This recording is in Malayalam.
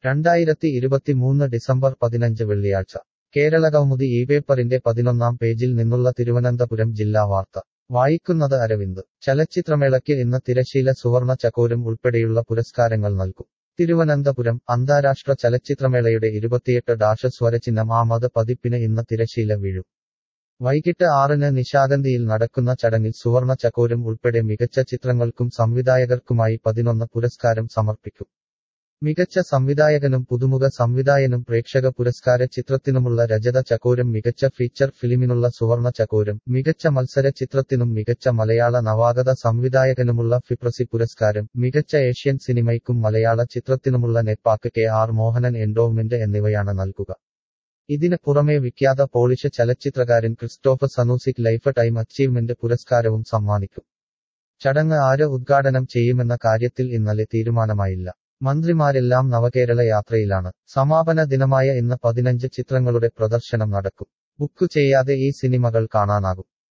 2023 ഡിസംബർ 15 വെള്ളിയാഴ്ച കേരളകൗമുദി പേപ്പറിന്റെ 11-ാം പേജിൽ നിന്നുള്ള തിരുവനന്തപുരം ജില്ലാ വാർത്ത വായിക്കുന്നത് അരവിന്ദ്. ചലച്ചിത്രമേളയ്ക്ക് ഇന്ന് തിരശീല സുവർണ ചകോരം ഉൾപ്പെടെയുള്ള പുരസ്കാരങ്ങൾ നൽകും. തിരുവനന്തപുരം അന്താരാഷ്ട്ര ചലച്ചിത്രമേളയുടെ 28 സ്വരചിഹ്നം ആമത് പതിപ്പിന് ഇന്ന് തിരശീല വീഴും. വൈകിട്ട് 6-ന് നിശാഗന്ധിയിൽ നടക്കുന്ന ചടങ്ങിൽ സുവർണ ചകോരം ഉൾപ്പെടെ മികച്ച ചിത്രങ്ങൾക്കും സംവിധായകർക്കുമായി 11 പുരസ്കാരം സമർപ്പിക്കും. മികച്ച സംവിധായകനും പുതുമുഖ സംവിധായകനും പ്രേക്ഷക പുരസ്കാര ചിത്രത്തിനുമുള്ള രജത ചകോരം, മികച്ച ഫീച്ചർ ഫിലിമിനുള്ള സുവർണ ചകോരം, മികച്ച മത്സര ചിത്രത്തിനും മികച്ച മലയാള നവാഗത സംവിധായകനുമുള്ള ഫിപ്രസി പുരസ്കാരം, മികച്ച ഏഷ്യൻ സിനിമയ്ക്കും മലയാള ചിത്രത്തിനുമുള്ള നെറ്റ്പാക് കെ.ആർ. മോഹനൻ എൻഡോവ്മെന്റ് എന്നിവയാണ് നൽകുക. ഇതിന് പുറമെ വിഖ്യാത പോളിഷ് ചലച്ചിത്രകാരൻ ക്രിസ്റ്റോഫ് സനൂസിക് ലൈഫ് ടൈം അച്ചീവ്മെന്റ് പുരസ്കാരവും സമ്മാനിക്കും. ചടങ്ങ് ആര് ഉദ്ഘാടനം ചെയ്യുമെന്ന കാര്യത്തിൽ ഇന്നലെ തീരുമാനമായില്ല. മന്ത്രിമാരെല്ലാം നവകേരള യാത്രയിലാണ്. സമാപന ദിനമായ ഇന്ന് 15 ചിത്രങ്ങളുടെ പ്രദർശനം നടക്കും. ബുക്ക് ചെയ്യാതെ ഈ സിനിമകൾ കാണാനാകും.